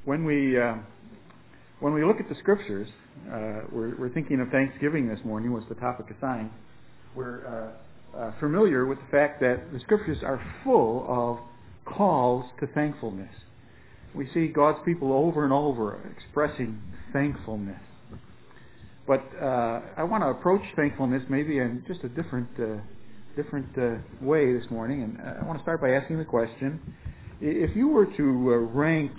When we look at the Scriptures, we're thinking of Thanksgiving this morning was the topic assigned. We're familiar with the fact that the Scriptures are full of calls to thankfulness. We see God's people over and over expressing thankfulness. But I want to approach thankfulness maybe in just a different way this morning. And I want to start by asking the question, if you were to rank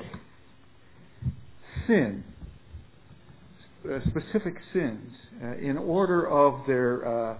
sin, specific sins, in order of their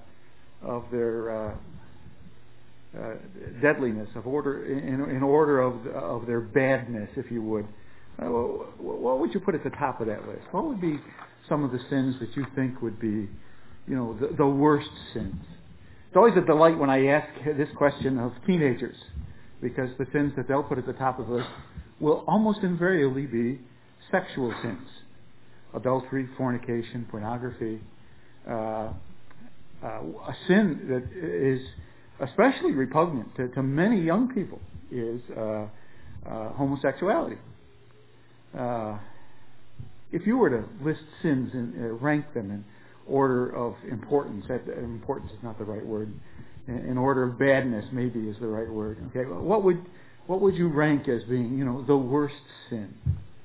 deadliness, in order of their badness, if you would, what would you put at the top of that list? What would be some of the sins that you think would be, the worst sins? It's always a delight when I ask this question of teenagers, because the sins that they'll put at the top of the list will almost invariably be sexual sins. Adultery, fornication, pornography. A sin that is especially repugnant to many young people is homosexuality. If you were to list sins and rank them in order of importance, importance is not the right word, in order of badness maybe is the right word. Okay, what would you rank as being, the worst sin?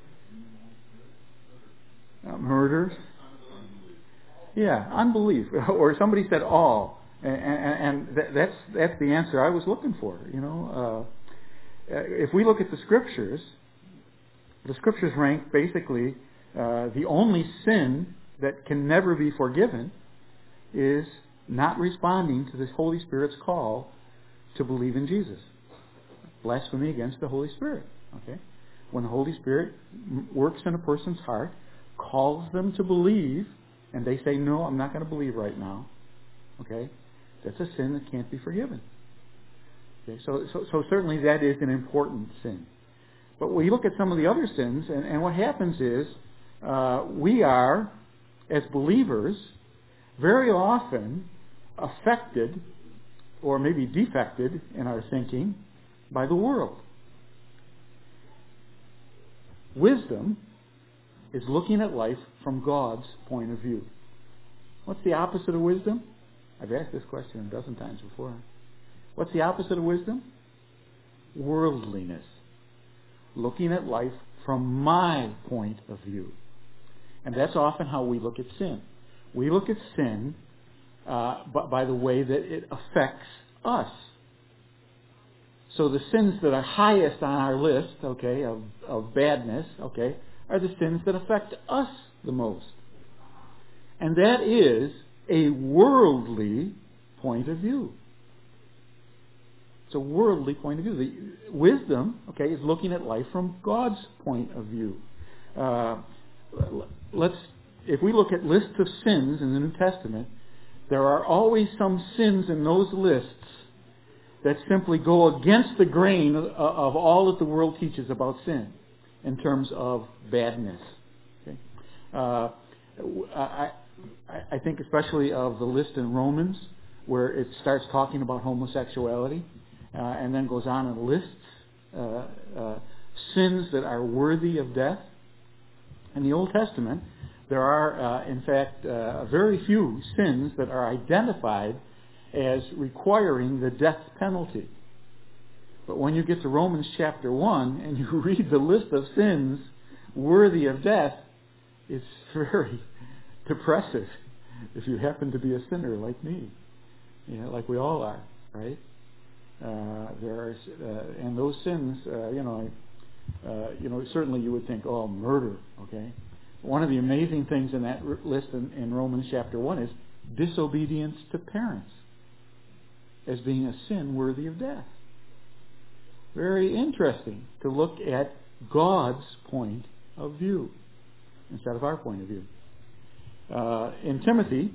Murder? Yeah, unbelief. Or somebody said all, and that's the answer I was looking for. If we look at the Scriptures rank basically the only sin that can never be forgiven is not responding to the Holy Spirit's call to believe in Jesus. Blasphemy against the Holy Spirit. Okay, when the Holy Spirit works in a person's heart, calls them to believe, and they say, no, I'm not going to believe right now. Okay? That's a sin that can't be forgiven. Okay? So certainly that is an important sin. But we look at some of the other sins, and what happens is we are, as believers, very often affected, or maybe defected in our thinking, by the world. Wisdom is looking at life from God's point of view. What's the opposite of wisdom? I've asked this question a dozen times before. What's the opposite of wisdom? Worldliness. Looking at life from my point of view. And that's often how we look at sin. We look at sin by the way that it affects us. So the sins that are highest on our list, okay, of badness, okay, are the sins that affect us the most. And that is a worldly point of view. It's a worldly point of view. The wisdom, okay, is looking at life from God's point of view. If we look at lists of sins in the New Testament, there are always some sins in those lists that simply go against the grain of all that the world teaches about sin in terms of badness. Okay? I think especially of the list in Romans where it starts talking about homosexuality and then goes on and lists sins that are worthy of death. In the Old Testament, there are, in fact, very few sins that are identified as requiring the death penalty. But when you get to Romans chapter 1 and you read the list of sins worthy of death, it's very depressive if you happen to be a sinner like me, like we all are, right? And those sins, certainly you would think, oh, murder, okay? One of the amazing things in that list in Romans chapter 1 is disobedience to parents as being a sin worthy of death. Very interesting to look at God's point of view instead of our point of view. In Timothy,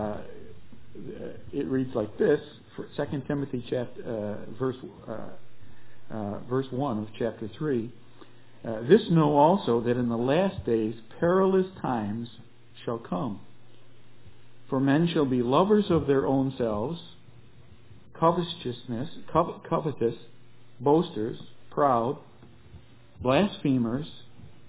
it reads like this, 2 Timothy verse 1 of chapter 3. This know also that in the last days perilous times shall come. For men shall be lovers of their own selves, covetous, boasters, proud, blasphemers,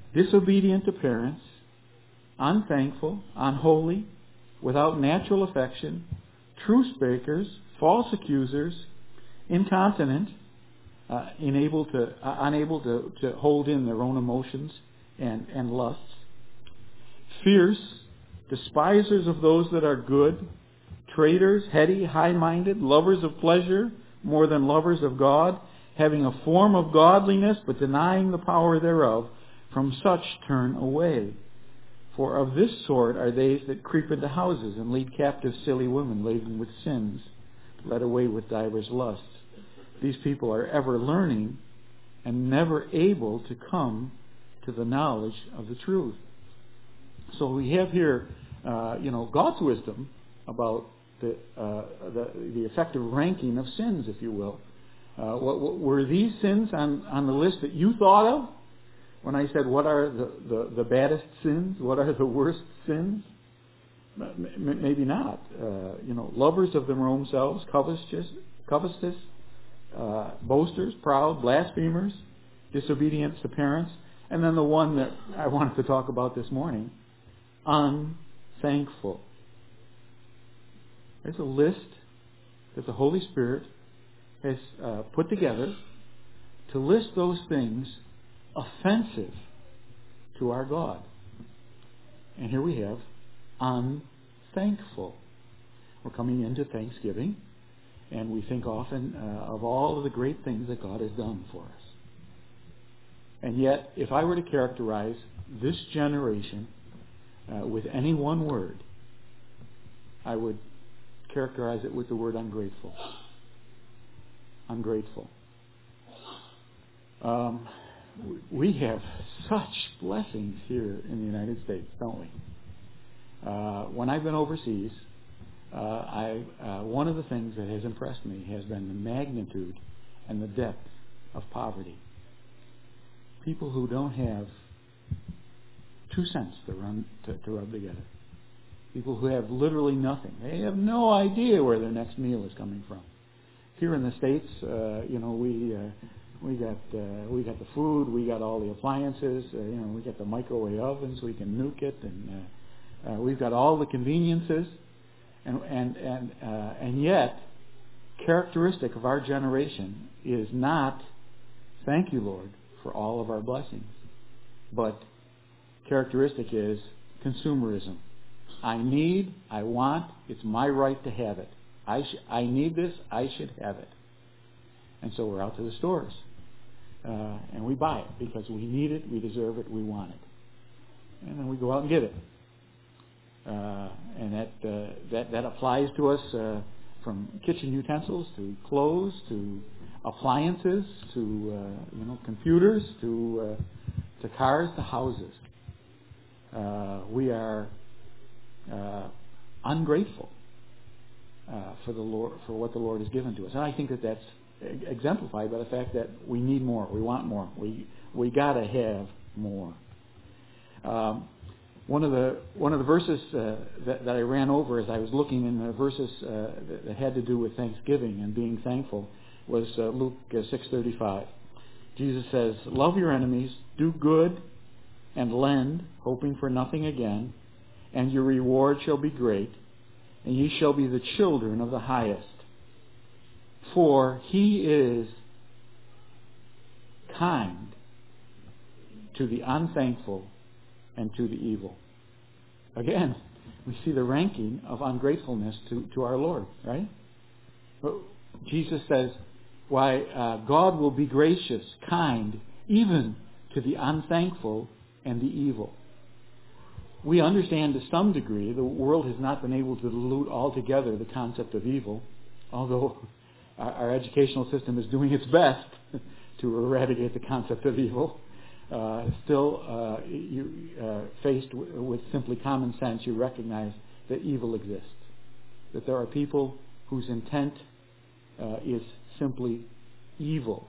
disobedient to parents, unthankful, unholy, without natural affection, truce breakers, false accusers, incontinent, unable to hold in their own emotions and lusts, fierce, despisers of those that are good, traitors, heady, high-minded, lovers of pleasure more than lovers of God, having a form of godliness but denying the power thereof. From such turn away. For of this sort are they that creep into houses and lead captive silly women laden with sins, led away with divers lusts. These people are ever learning and never able to come to the knowledge of the truth. So we have here, God's wisdom about the effective ranking of sins, if you will. What were these sins on the list that you thought of when I said what are the baddest sins? What are the worst sins? Maybe not. Lovers of their own selves, covetous, boasters, proud, blasphemers, disobedient to parents, and then the one that I wanted to talk about this morning, unthankful. There's a list that the Holy Spirit has put together to list those things offensive to our God. And here we have unthankful. We're coming into Thanksgiving, and we think often of all of the great things that God has done for us. And yet, if I were to characterize this generation with any one word, I would characterize it with the word ungrateful. Ungrateful. We have such blessings here in the United States, don't we? When I've been overseas, one of the things that has impressed me has been the magnitude and the depth of poverty. People who don't have 2 cents to rub together. People who have literally nothing. They have no idea where their next meal is coming from. Here in the States, we got the food, we got all the appliances, we got the microwave ovens, we can nuke it, and we've got all the conveniences, and yet, characteristic of our generation is not, thank you, Lord, for all of our blessings, but characteristic is consumerism. I need, I want, it's my right to have it. I need this, I should have it. And so we're out to the stores. And we buy it because we need it, we deserve it, we want it. And then we go out and get it. And that applies to us from kitchen utensils to clothes to appliances to computers to cars to houses. We are ungrateful for the Lord, for what the Lord has given to us, and I think that that's exemplified by the fact that we need more, we want more, we gotta have more. One of the verses that I ran over as I was looking in the verses that had to do with Thanksgiving and being thankful was Luke 6:35. Jesus says, "Love your enemies, do good, and lend, hoping for nothing again, and your reward shall be great, and ye shall be the children of the highest. For he is kind to the unthankful and to the evil." Again, we see the ranking of ungratefulness to our Lord, right? But Jesus says, God will be gracious, kind, even to the unthankful and the evil. We understand to some degree the world has not been able to dilute altogether the concept of evil, although our educational system is doing its best to eradicate the concept of evil. Still, faced with simply common sense, you recognize that evil exists. That there are people whose intent is simply evil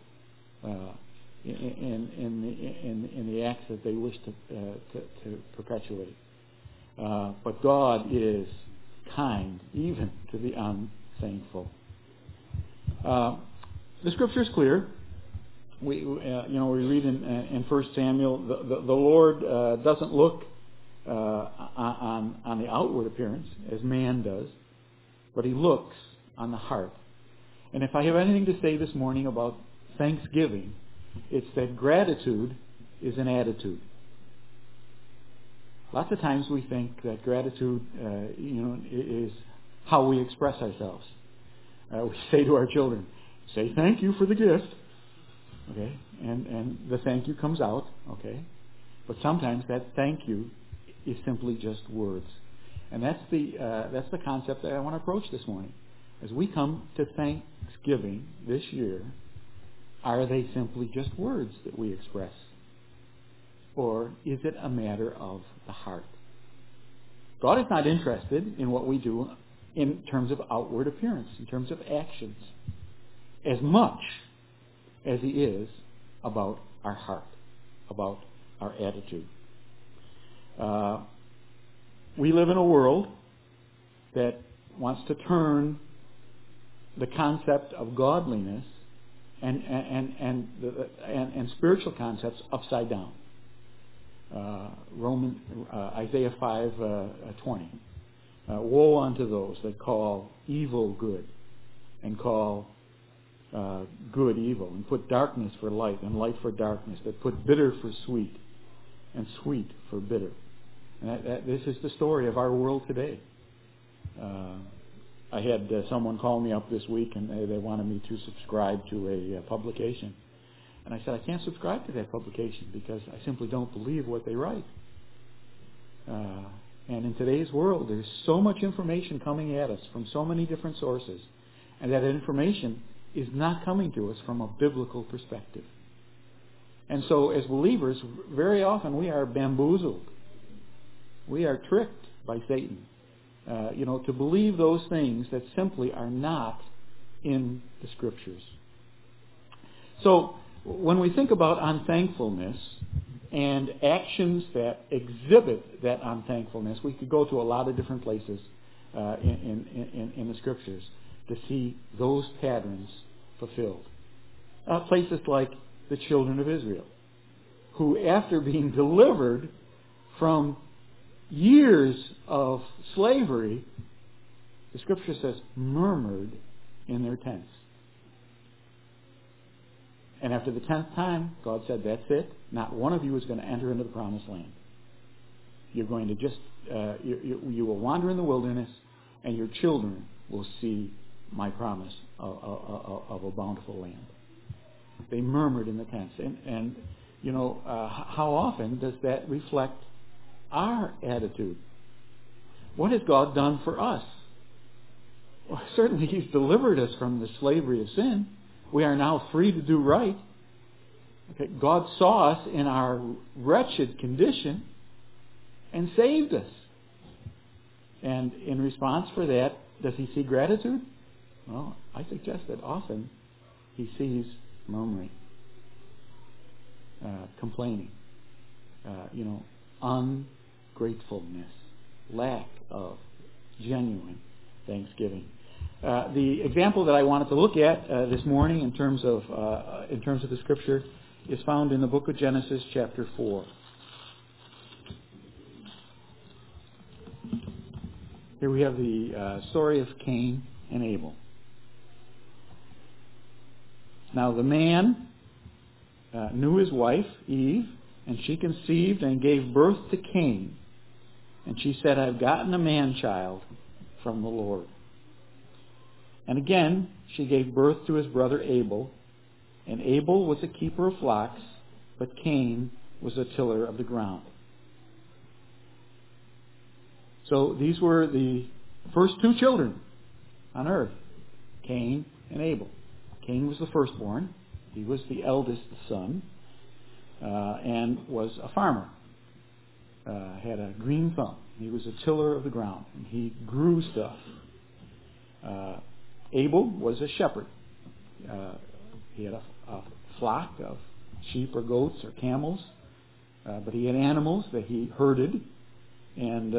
in the acts that they wish to perpetuate. But God is kind even to the unthankful. The Scripture is clear. we read in 1 Samuel, the Lord doesn't look on the outward appearance as man does, but He looks on the heart. And if I have anything to say this morning about thanksgiving, it's that gratitude is an attitude. Lots of times we think that gratitude, is how we express ourselves. We say to our children, "Say thank you for the gift," okay, and the thank you comes out, okay. But sometimes that thank you is simply just words, and that's the concept that I want to approach this morning. As we come to Thanksgiving this year, are they simply just words that we express? Or is it a matter of the heart? God is not interested in what we do in terms of outward appearance, in terms of actions, as much as He is about our heart, about our attitude. We live in a world that wants to turn the concept of godliness and spiritual concepts upside down. Isaiah 5:20. Woe unto those that call evil good and call good evil, and put darkness for light and light for darkness, that put bitter for sweet and sweet for bitter. And this is the story of our world today. I had someone call me up this week, and they wanted me to subscribe to a publication. And I said, I can't subscribe to that publication because I simply don't believe what they write. And in today's world, there's so much information coming at us from so many different sources, and that information is not coming to us from a biblical perspective. And so as believers, very often we are bamboozled. We are tricked by Satan, to believe those things that simply are not in the Scriptures. So when we think about unthankfulness and actions that exhibit that unthankfulness, we could go to a lot of different places in the Scriptures to see those patterns fulfilled. Places like the children of Israel, who after being delivered from years of slavery, the Scripture says, murmured in their tents. And after the 10th time, God said, that's it. Not one of you is going to enter into the promised land. You're going to just, you will wander in the wilderness, and your children will see my promise of a bountiful land. They murmured in the tents. And how often does that reflect our attitude? What has God done for us? Well, certainly He's delivered us from the slavery of sin. We are now free to do right. Okay, God saw us in our wretched condition and saved us. And in response for that, does He see gratitude? Well, I suggest that often He sees murmuring, complaining, ungratefulness, lack of genuine thanksgiving. The example that I wanted to look at this morning in terms of the Scripture is found in the book of Genesis, chapter 4. Here we have the story of Cain and Abel. Now the man knew his wife, Eve, and she conceived and gave birth to Cain. And she said, I've gotten a man-child from the Lord. And again, she gave birth to his brother Abel. And Abel was a keeper of flocks, but Cain was a tiller of the ground. So these were the first two children on earth, Cain and Abel. Cain was the firstborn. He was the eldest son, and was a farmer. Had a green thumb. He was a tiller of the ground, and he grew stuff. Abel was a shepherd. He had a flock of sheep or goats or camels, but he had animals that he herded, and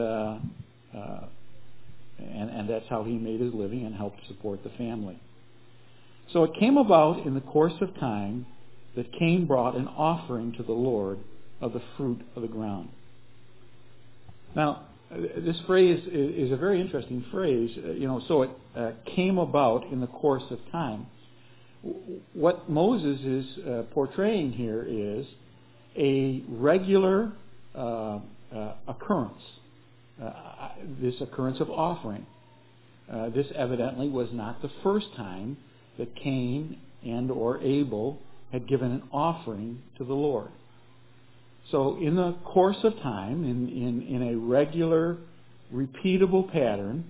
that's how he made his living and helped support the family. So it came about in the course of time that Cain brought an offering to the Lord of the fruit of the ground. Now, this phrase is a very interesting phrase. So it came about in the course of time. What Moses is portraying here is a regular occurrence. This occurrence of offering. This evidently was not the first time that Cain and or Abel had given an offering to the Lord. So in the course of time, in a regular, repeatable pattern,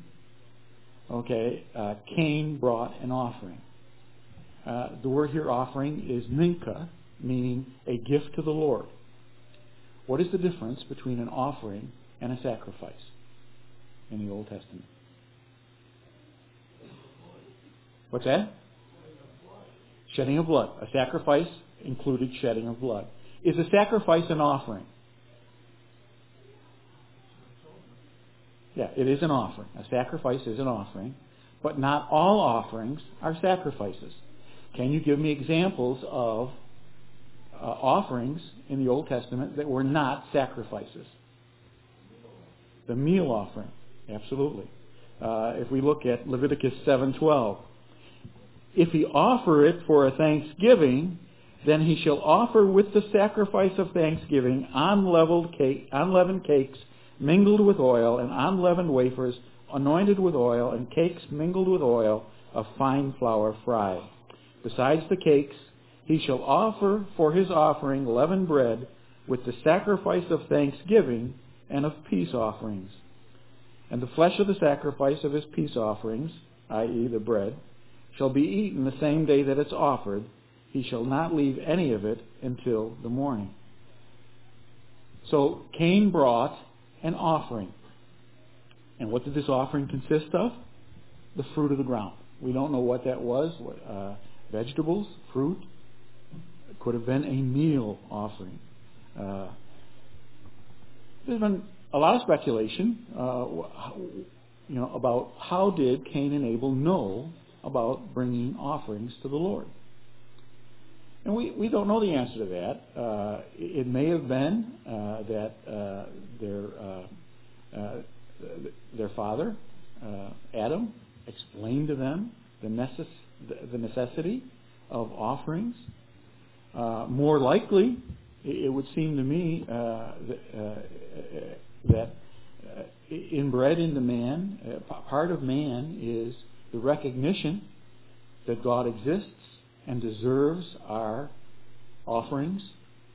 Cain brought an offering. The word here, offering, is mincha, meaning a gift to the Lord. What is the difference between an offering and a sacrifice in the Old Testament? What's that? Shedding of blood. A sacrifice included shedding of blood. Is a sacrifice an offering? Yeah, it is an offering. A sacrifice is an offering. But not all offerings are sacrifices. Can you give me examples of offerings in the Old Testament that were not sacrifices? The meal offering. Absolutely. If we look at Leviticus 7:12, if he offer it for a thanksgiving, then he shall offer with the sacrifice of thanksgiving unleavened cakes mingled with oil, and unleavened wafers anointed with oil, and cakes mingled with oil of fine flour fried. Besides the cakes, he shall offer for his offering leavened bread with the sacrifice of thanksgiving and of peace offerings. And the flesh of the sacrifice of his peace offerings, i.e. the bread, shall be eaten the same day that it's offered. He shall not leave any of it until the morning. So Cain brought an offering. And what did this offering consist of? The fruit of the ground. We don't know what that was. Vegetables, fruit. It could have been a meal offering. There's been a lot of speculation about how did Cain and Abel know about bringing offerings to the Lord. And we don't know the answer to that. It may have been that their father, Adam, explained to them the necessity of offerings. More likely, it would seem to me that inbred into man, part of man is the recognition that God exists and deserves our offerings.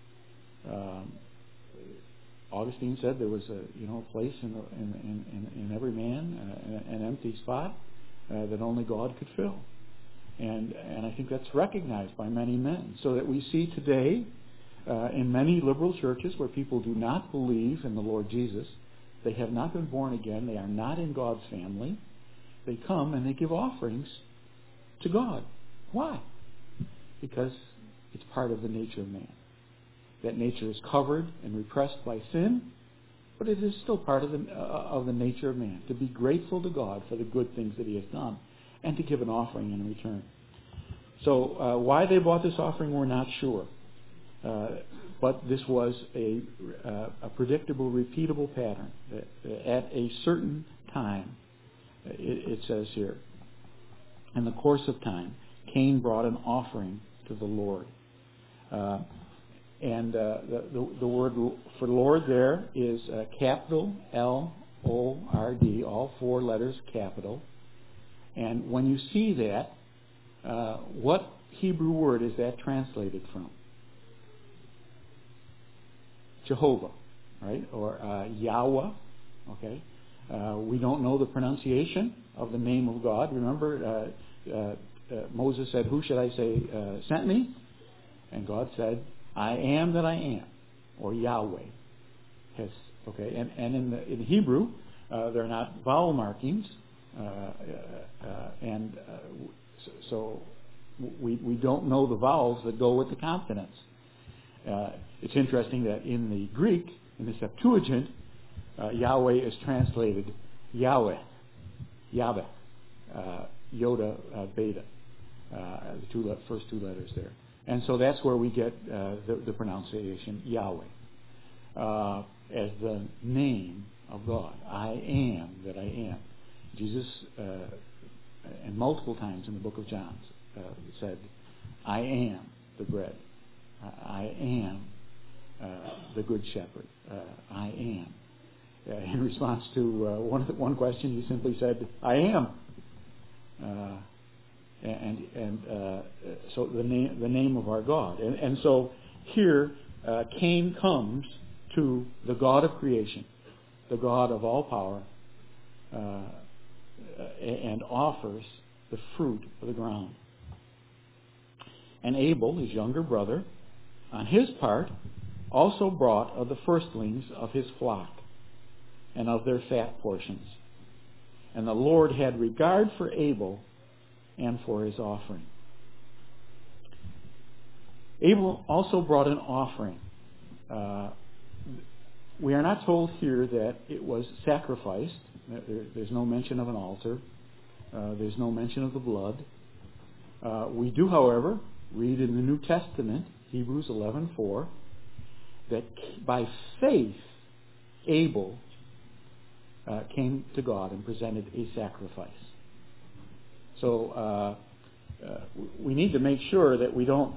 Augustine said there was a place in every man, an empty spot that only God could fill, and I think that's recognized by many men. So that we see today in many liberal churches where people do not believe in the Lord Jesus, they have not been born again, they are not in God's family. They come and they give offerings to God. Why? Because it's part of the nature of man. That nature is covered and repressed by sin, but it is still part of the nature of man, to be grateful to God for the good things that he has done and to give an offering in return. So why they brought this offering, we're not sure. But this was a predictable, repeatable pattern. At a certain time, it says here, in the course of time, Cain brought an offering to the Lord. And the word for Lord there is capital L-O-R-D, all four letters capital. And when you see that, what Hebrew word is that translated from? Jehovah, right? Or Yahweh, okay? We don't know the pronunciation of the name of God. Remember, Moses said, "Who should I say sent me?" And God said, "I am that I am," or Yahweh. Yes, okay. And in Hebrew, there are not vowel markings, so we don't know the vowels that go with the consonants. It's interesting that in the Greek, in the Septuagint, Yahweh is translated Yahweh, Yoda, Beta, the first two letters there. And so that's where we get the pronunciation Yahweh as the name of God. I am that I am. Jesus, and multiple times in the book of John, said, I am the bread. I am the good shepherd. I am. In response to one question, he simply said, I am. So the name of our God. And so here, Cain comes to the God of creation, the God of all power, and offers the fruit of the ground. And Abel, his younger brother, on his part, also brought of the firstlings of his flock and of their fat portions. And the Lord had regard for Abel and for his offering. Abel also brought an offering. We are not told here that it was sacrificed. There's no mention of an altar. There's no mention of the blood. We do, however, read in the New Testament, Hebrews 11:4, that by faith Abel came to God and presented a sacrifice. So we need to make sure that we don't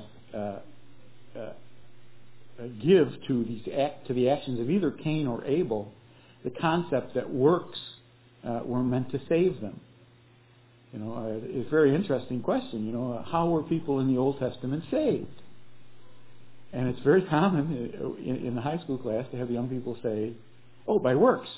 give to the actions of either Cain or Abel the concept that works were meant to save them. It's a very interesting question. How were people in the Old Testament saved? And it's very common in the high school class to have young people say, "Oh, by works."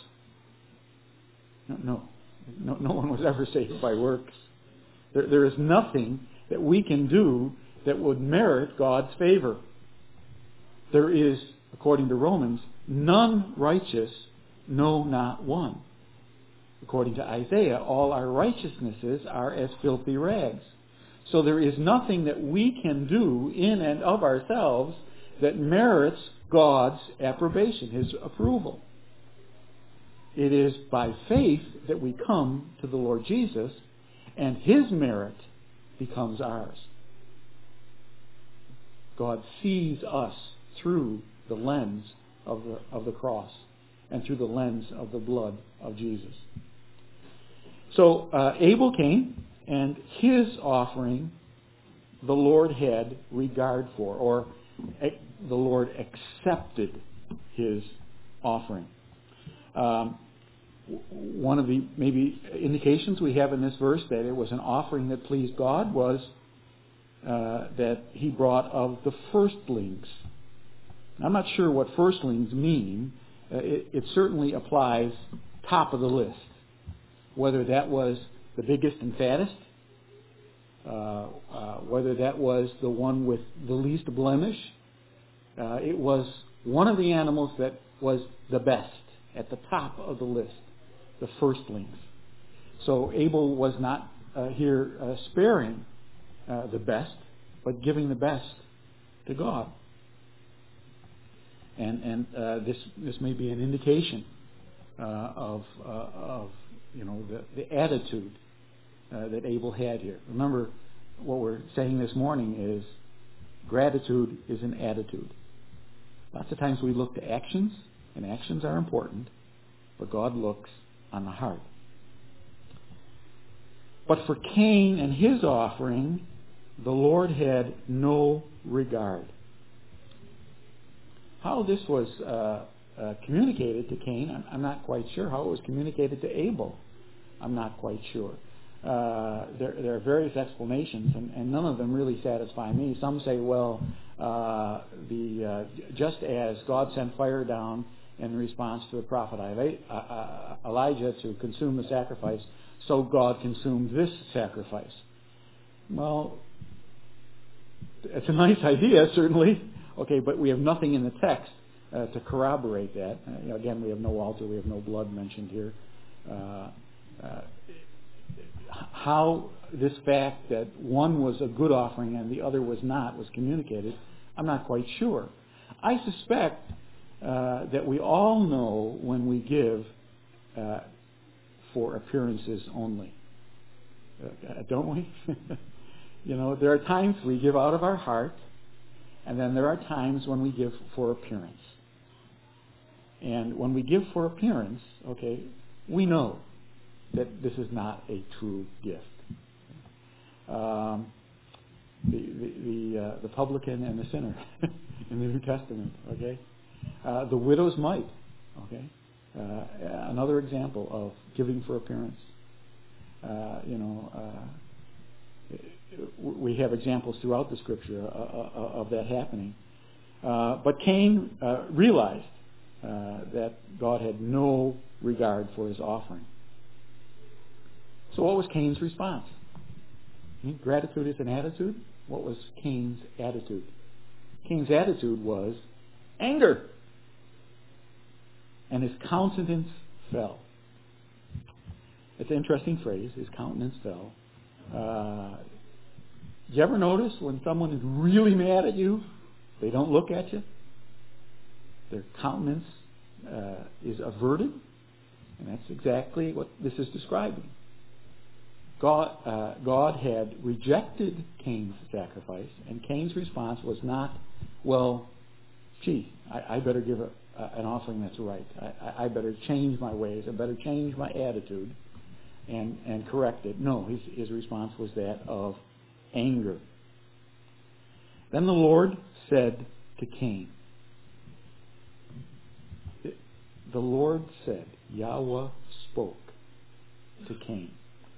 No one was ever saved by works. There is nothing that we can do that would merit God's favor. There is, according to Romans, none righteous, no, not one. According to Isaiah, all our righteousnesses are as filthy rags. So there is nothing that we can do in and of ourselves that merits God's approbation, His approval. It is by faith that we come to the Lord Jesus, and His merit becomes ours. God sees us through the lens of the cross and through the lens of the blood of Jesus. So Abel came, and his offering the Lord had regard for, or the Lord accepted his offering. One of the maybe indications we have in this verse that it was an offering that pleased God was that he brought of the firstlings. I'm not sure what firstlings mean. It certainly applies top of the list. Whether that was the biggest and fattest, whether that was the one with the least blemish, it was one of the animals that was the best, at the top of the list, the firstlings. So Abel was not here sparing the best, but giving the best to God. And this may be an indication of the attitude that Abel had here. Remember, what we're saying this morning is gratitude is an attitude. Lots of times we look to actions, and actions are important, but God looks on the heart. But for Cain and his offering, the Lord had no regard. How this was communicated to Cain, I'm not quite sure. How it was communicated to Abel, I'm not quite sure. There are various explanations, and none of them really satisfy me. Some say, well, just as God sent fire down in response to the prophet Elijah to consume the sacrifice, so God consumed this sacrifice. Well, it's a nice idea, certainly. Okay, but we have nothing in the text to corroborate that. Again, we have no altar, we have no blood mentioned here. How this fact that one was a good offering and the other was not was communicated, I'm not quite sure. I suspect that we all know when we give for appearances only. Don't we? There are times we give out of our heart, and then there are times when we give for appearance. And when we give for appearance, we know that this is not a true gift. The publican and the sinner in the New Testament, the widow's mite, another example of giving for appearance. We have examples throughout the Scripture of that happening. But Cain realized that God had no regard for his offering. So what was Cain's response? Gratitude is an attitude. What was Cain's attitude? Cain's attitude was anger. And his countenance fell. It's an interesting phrase, his countenance fell. Do you ever notice when someone is really mad at you, they don't look at you? Their countenance is averted. And that's exactly what this is describing. God had rejected Cain's sacrifice, and Cain's response was not, I better give an offering that's right. I better change my ways. I better change my attitude and correct it. No, his response was that of anger. Then the Lord said to Cain, the Lord said, Yahweh spoke to Cain.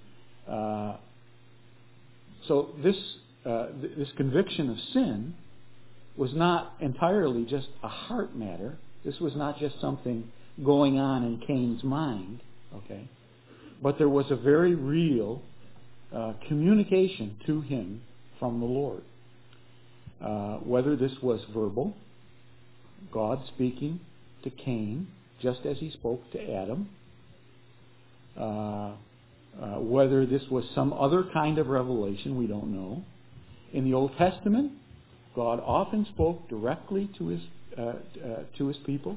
So this conviction of sin was not entirely just a heart matter. This was not just something going on in Cain's mind, but there was a very real communication to him from the Lord. Whether this was verbal, God speaking to Cain, just as he spoke to Adam, whether this was some other kind of revelation, we don't know. In the Old Testament, God often spoke directly to his people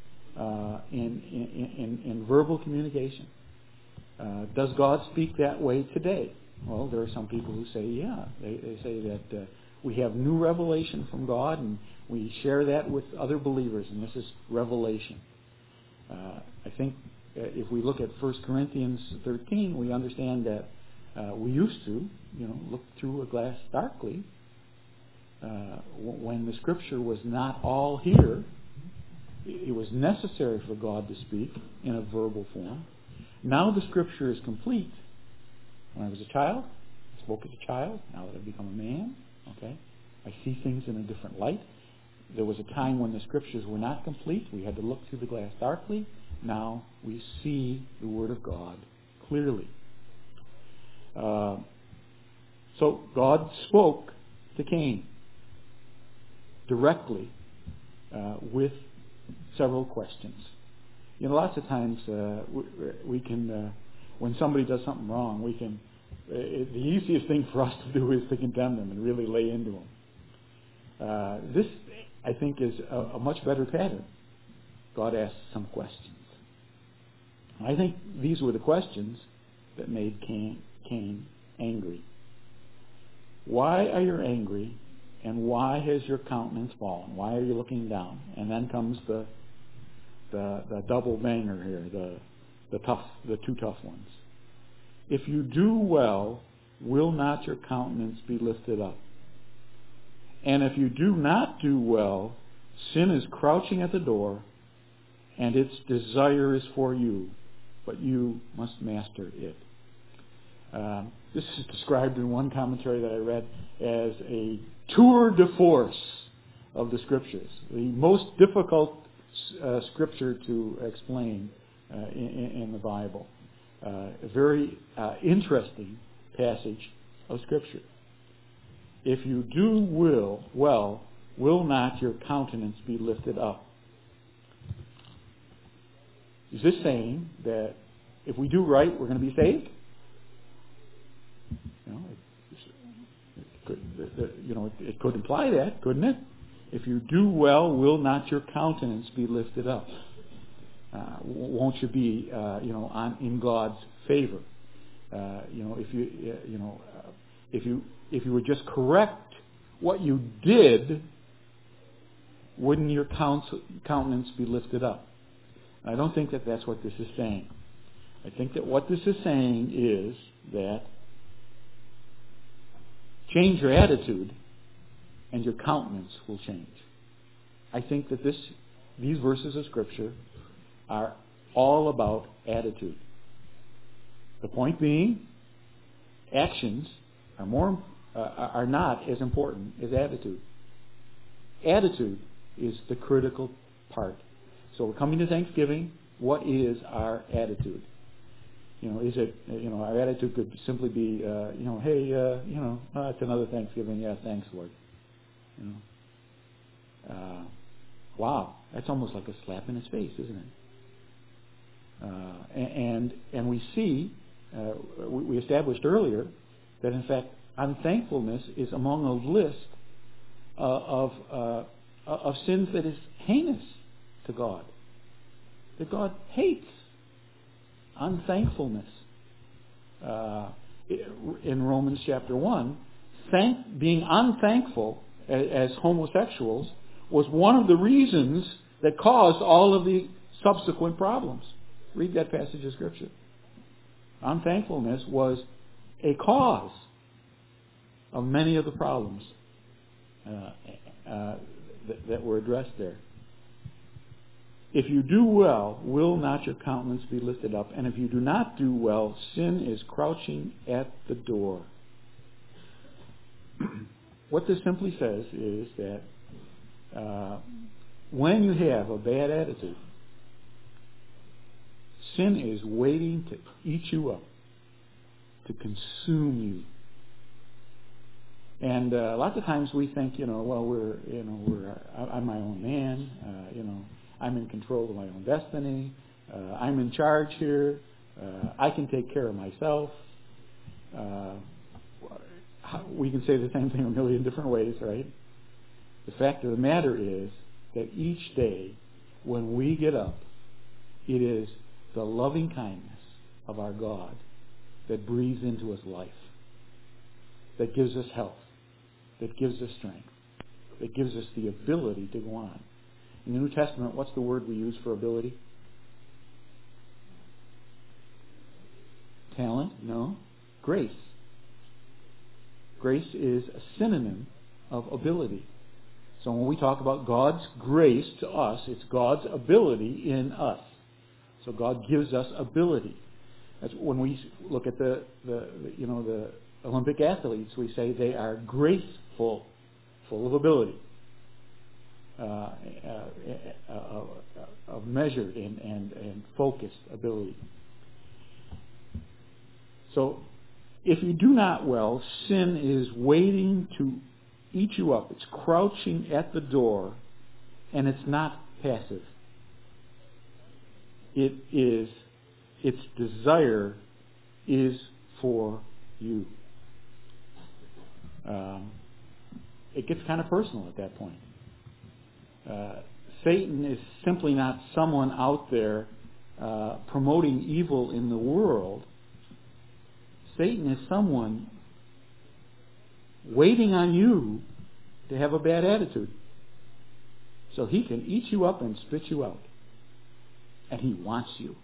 in verbal communication. Does God speak that way today? Well, there are some people who say, they say that we have new revelation from God, and we share that with other believers, and this is revelation. I think if we look at 1 Corinthians 13, we understand that we used to, look through a glass darkly. When the Scripture was not all here, it was necessary for God to speak in a verbal form. Now the Scripture is complete. When I was a child, I spoke as a child. Now that I've become a man, I see things in a different light. There was a time when the Scriptures were not complete. We had to look through the glass darkly. Now we see the Word of God clearly. So God spoke to Cain directly with several questions. Lots of times we can, when somebody does something wrong, the easiest thing for us to do is to condemn them and really lay into them. This, I think, is a much better pattern. God asks some questions. I think these were the questions that made Cain angry. Why are you angry, and why has your countenance fallen? Why are you looking down? And then comes the double banger here, the two tough ones. If you do well, will not your countenance be lifted up? And if you do not do well, sin is crouching at the door, and its desire is for you, but you must master it. This is described in one commentary that I read as a tour de force of the Scriptures, the most difficult Scripture to explain in the Bible. A very interesting passage of Scripture. If you do well, will not your countenance be lifted up? Is this saying that if we do right, we're going to be saved? It could imply that, couldn't it? If you do well, will not your countenance be lifted up? Won't you be, in God's favor? If If you would just correct what you did, wouldn't your countenance be lifted up? And I don't think that that's what this is saying. I think that what this is saying is that change your attitude and your countenance will change. I think that these verses of Scripture are all about attitude. The point being, actions are not as important as attitude. Attitude is the critical part. So we're coming to Thanksgiving. What is our attitude? Is it, our attitude could simply be, hey, it's another Thanksgiving. Yeah, thanks, Lord. Wow, that's almost like a slap in his face, isn't it? And we see, we established earlier that in fact unthankfulness is among a list of sins that is heinous to God, that God hates. Unthankfulness. In Romans chapter 1, being unthankful as homosexuals was one of the reasons that caused all of the subsequent problems. Read that passage of Scripture. Unthankfulness was a cause of many of the problems that were addressed there. If you do well, will not your countenance be lifted up? And if you do not do well, sin is crouching at the door. What this simply says is that when you have a bad attitude, sin is waiting to eat you up, to consume you. And lots of times we think, I'm my own man, I'm in control of my own destiny. I'm in charge here. I can take care of myself. We can say the same thing a million different ways, right? The fact of the matter is that each day when we get up, it is the loving kindness of our God that breathes into us life, that gives us health, that gives us strength, that gives us the ability to go on. In the New Testament, what's the word we use for ability? Talent? No. Grace. Grace is a synonym of ability. So when we talk about God's grace to us, it's God's ability in us. So God gives us ability. That's when we look at the Olympic athletes, we say they are graceful, full of ability. Of measured and focused ability. So, if you do not well, sin is waiting to eat you up. It's crouching at the door, and it's not passive. Its desire is for you. It gets kind of personal at that point. Satan is simply not someone out there promoting evil in the world. Satan is someone waiting on you to have a bad attitude so he can eat you up and spit you out. And he wants you.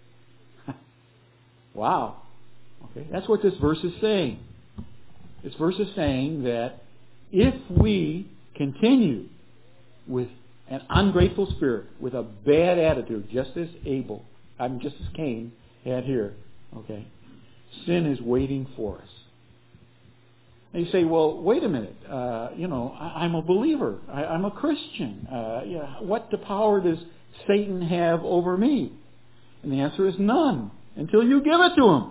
Wow. Okay, that's what this verse is saying. This verse is saying that if we continue with an ungrateful spirit, with a bad attitude, just as Cain had here, okay, sin is waiting for us. And you say, well, wait a minute, I'm a believer, I'm a Christian. What power does Satan have over me? And the answer is none, until you give it to him.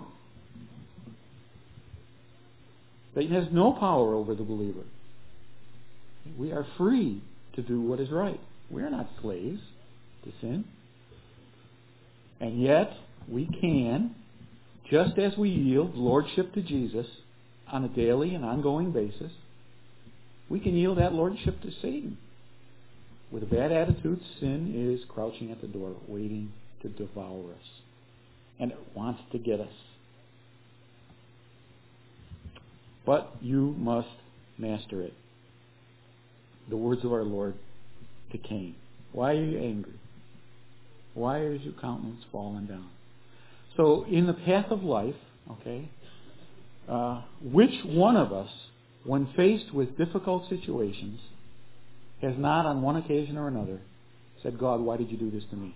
Satan has no power over the believer. We are free to do what is right. We are not slaves to sin. And yet, we can, just as we yield lordship to Jesus on a daily and ongoing basis, we can yield that lordship to Satan. With a bad attitude, sin is crouching at the door, waiting to devour us. And it wants to get us. but you must master it. The words of our Lord to Cain. Why are you angry? Why is your countenance fallen down? So in the path of life, okay, which one of us, when faced with difficult situations, has not on one occasion or another said, God, why did you do this to me?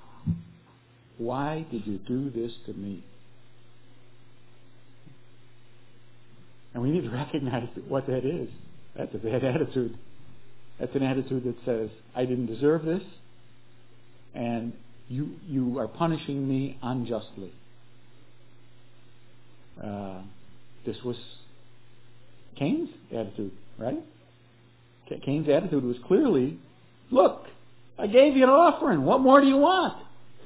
Why did you do this to me? And we need to recognize what that is. That's a bad attitude. That's an attitude that says, I didn't deserve this, and you are punishing me unjustly. This was Cain's attitude, right? Cain's attitude was clearly, look, I gave you an offering. What more do you want?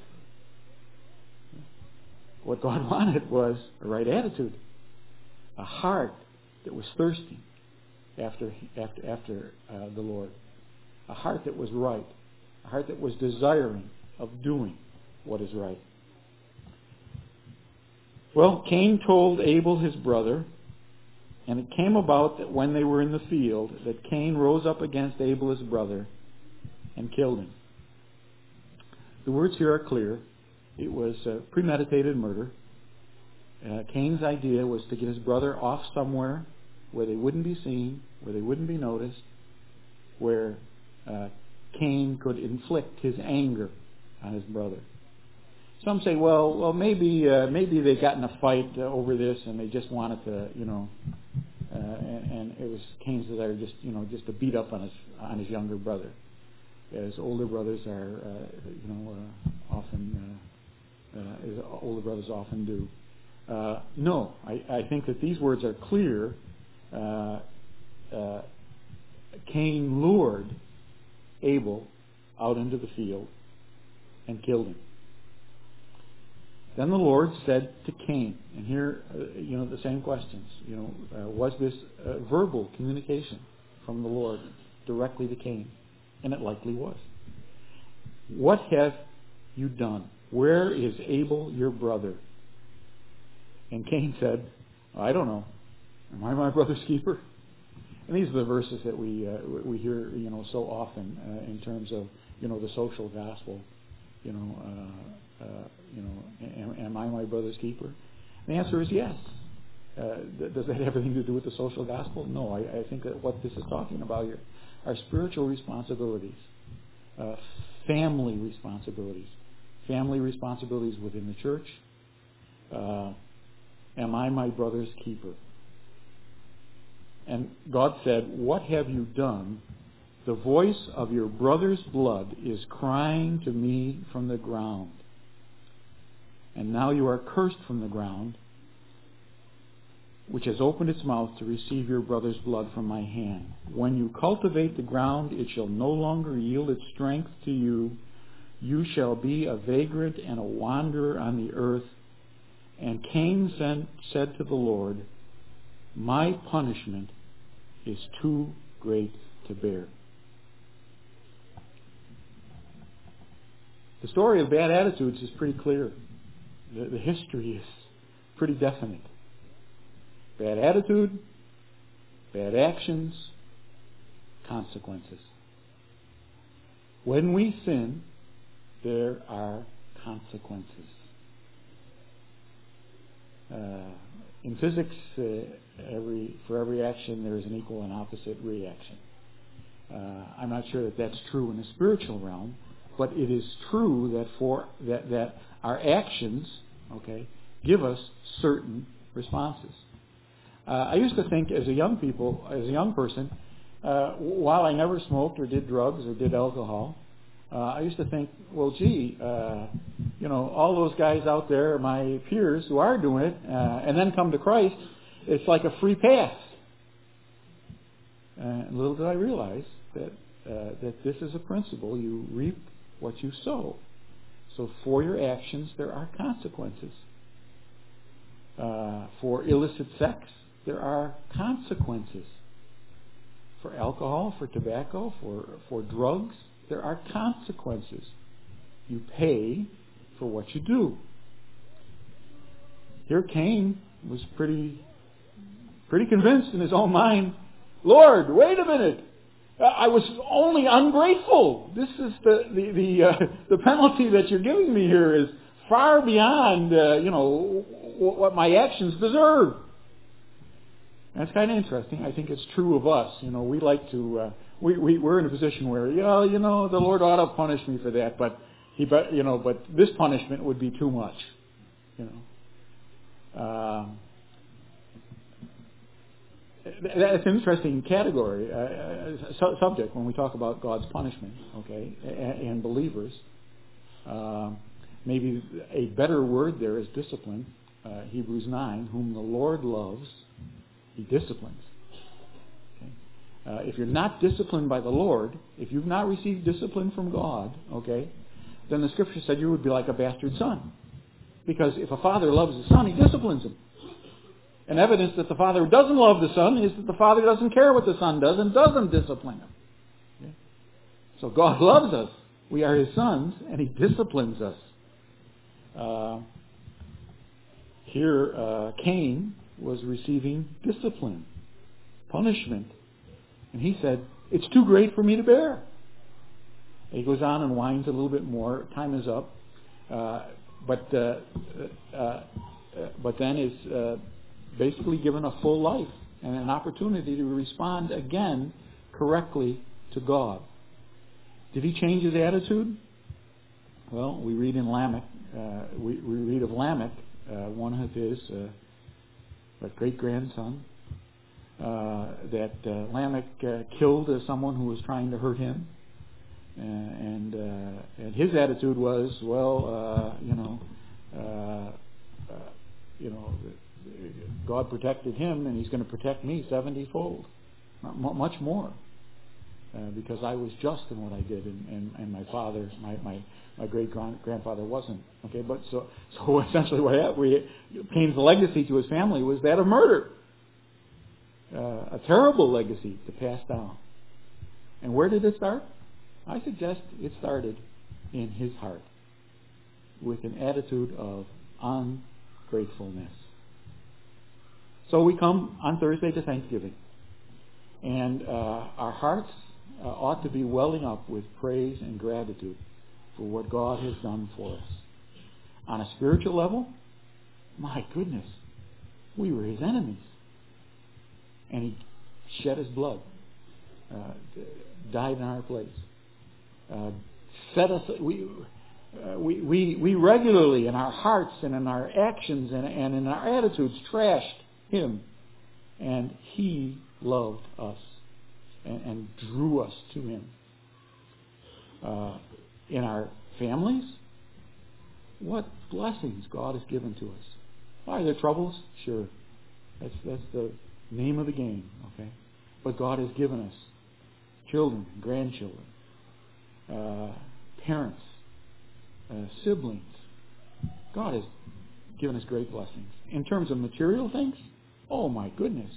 What God wanted was a right attitude, a heart that was thirsting after the Lord, a heart that was right, a heart that was desiring of doing what is right. Well, Cain told Abel his brother, and it came about that when they were in the field, that Cain rose up against Abel his brother and killed him. The words here are clear. It was premeditated murder. Cain's idea was to get his brother off somewhere where they wouldn't be seen, where they wouldn't be noticed, where Cain could inflict his anger on his brother. Some say, well, maybe they got in a fight over this, and they just wanted to, and it was Cain's desire just to beat up on his younger brother, as older brothers are, often, as older brothers often do. No, I think that these words are clear. Cain lured Abel out into the field and killed him. Then the Lord said to Cain, and here, the same questions. Was this verbal communication from the Lord directly to Cain? And it likely was. What have you done? Where is Abel, your brother? And Cain said, I don't know. Am I my brother's keeper? And these are the verses that we hear, so often in terms of, the social gospel. Am I my brother's keeper? The answer is yes. Does that have anything to do with the social gospel? No. I think that what this is talking about here are spiritual responsibilities, family responsibilities within the church. Am I my brother's keeper? And God said, what have you done? The voice of your brother's blood is crying to me from the ground. And now you are cursed from the ground, which has opened its mouth to receive your brother's blood from my hand. When you cultivate the ground, it shall no longer yield its strength to you. You shall be a vagrant and a wanderer on the earth. And Cain said to the Lord, my punishment is too great to bear. The story of bad attitudes is pretty clear. The history is pretty definite. Bad attitude, bad actions, consequences. When we sin, there are consequences. In physics, for every action there is an equal and opposite reaction. I'm not sure that that's true in the spiritual realm, but it is true that that our actions, give us certain responses. I used to think as a young person, while I never smoked or did drugs or did alcohol, I used to think, well, gee, all those guys out there, my peers who are doing it, and then come to Christ, it's like a free pass. And little did I realize that this is a principle. You reap what you sow. So for your actions, there are consequences. For illicit sex, there are consequences. For alcohol, for tobacco, for drugs, there are consequences. You pay for what you do. Here Cain was pretty pretty convinced in his own mind, Lord, wait a minute. I was only ungrateful. This is the penalty that you're giving me here is far beyond what my actions deserve. That's kind of interesting. I think it's true of us. We like to we're in a position where the Lord ought to punish me for that, but this punishment would be too much. That's an interesting category, subject when we talk about God's punishment, okay, and believers. Maybe a better word there is discipline. Hebrews 9, whom the Lord loves, He disciplines. Okay? If you're not disciplined by the Lord, if you've not received discipline from God, okay, then the Scripture said you would be like a bastard son. Because if a father loves his son, he disciplines him. And evidence that the father doesn't love the son is that the father doesn't care what the son does and doesn't discipline him. Okay? So God loves us. We are His sons, and He disciplines us. Here, Cain was receiving discipline, punishment. And he said, it's too great for me to bear. He goes on and whines a little bit more. Time is up. But then is basically given a full life and an opportunity to respond again correctly to God. Did he change his attitude? Well, we read in Lamech. We read of Lamech, one of his great-grandson, that Lamech killed someone who was trying to hurt him. And his attitude was, God protected him, and He's going to protect me 70-fold, much more, because I was just in what I did, and my father, my great grandfather wasn't. Okay, but so essentially, what happened? Cain's legacy to his family was that of murder, a terrible legacy to pass down. And where did it start? I suggest it started in his heart with an attitude of ungratefulness. So we come on Thursday to Thanksgiving, and our hearts ought to be welling up with praise and gratitude for what God has done for us. On a spiritual level, my goodness, we were His enemies, and He shed His blood, died in our place, set us. We regularly in our hearts and in our actions and in our attitudes trashed Him, and He loved us and drew us to Him. In our families, what blessings God has given to us. Are there troubles? Sure. That's the name of the game, okay? But God has given us children, grandchildren, parents, siblings. God has given us great blessings. In terms of material things, oh my goodness.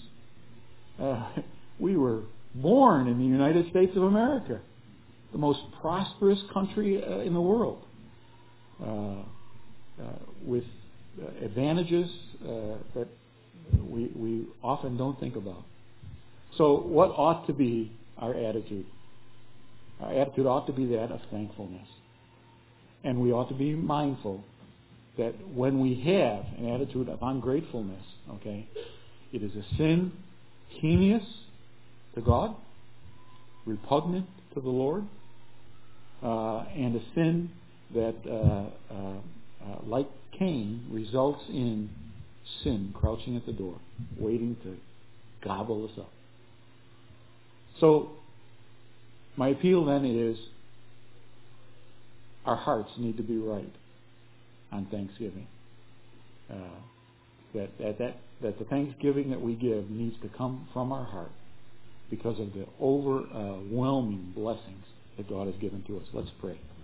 We were born in the United States of America, the most prosperous country in the world, with advantages that we often don't think about. So what ought to be our attitude? Our attitude ought to be that of thankfulness. And we ought to be mindful that when we have an attitude of ungratefulness, okay, it is a sin heinous to God, repugnant to the Lord, and a sin that, like Cain, results in sin crouching at the door, waiting to gobble us up. So, my appeal then is our hearts need to be right on Thanksgiving. That the Thanksgiving that we give needs to come from our heart because of the overwhelming blessings that God has given to us. Let's pray.